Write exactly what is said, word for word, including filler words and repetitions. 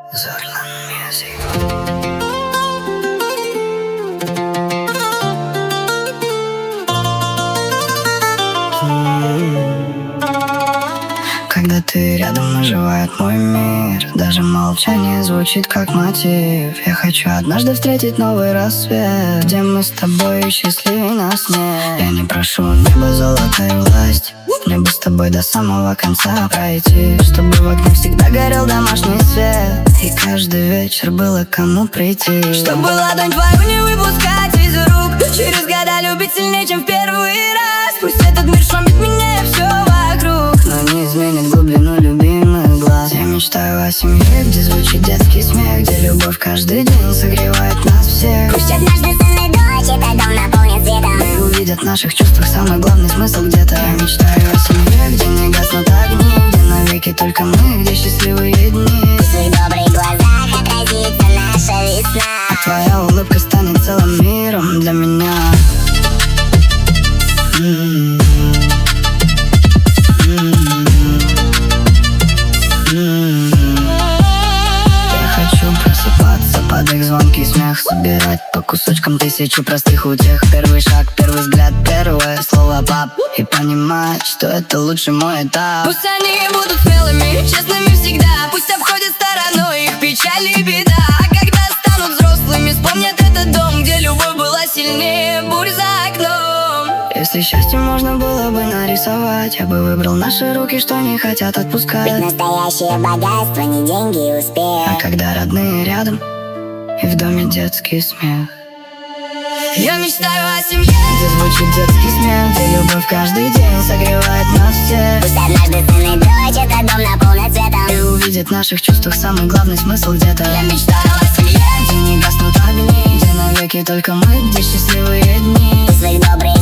Zorlan Music. Когда ты рядом, оживает мой мир. Даже молчание звучит как мотив. Я хочу однажды встретить новый рассвет, где мы с тобой счастливее нас нет. Я не прошу неба, золота и власть, мне бы с тобой до самого конца пройти, чтобы в окне всегда горел домашний свет, и каждый вечер было кому прийти. Чтобы ладонь твою не выпускать из рук, через года любить сильнее, чем в первый раз. Пусть этот мир шумит, меняя все вокруг, но не изменит глубину любимых глаз. Я мечтаю о семье, где звучит детский смех, где любовь каждый день согревает нас всех. Пусть однажды сын и дочь этот дом наполнит светом, и увидят в наших чувствах самый главный смысл где-то. Я мечтаю о семье, где не гаснут огни, где навеки только мы, где счастливые дни. в своих добрых глазах отразится наша весна, А твоя улыбка станет целым миром для меня. М-м-м. Под их звонкий смех собирать по кусочкам тысячу простых утех. Первый шаг, первый взгляд, первое слово пап, и понимать, что это лучший мой этап. Пусть они будут смелыми, честными всегда, пусть обходят стороной их печаль и беда. А когда станут взрослыми, вспомнят этот дом, где любовь была сильнее бурь за окном. Если счастье можно было бы нарисовать, я бы выбрал наши руки, что не хотят отпускать. ведь настоящее богатство не деньги и успех. А когда родные рядом, и в доме детский смех. Я мечтаю о семье, где звучит детский смех, где любовь каждый день согревает нас всех. Пусть однажды сын и дочь этот дом наполнят светом, и увидят в наших чувствах самый главный смысл где-то. я мечтаю о семье, где не гаснут огни, где навеки только мы, где счастливые дни. в своих добрых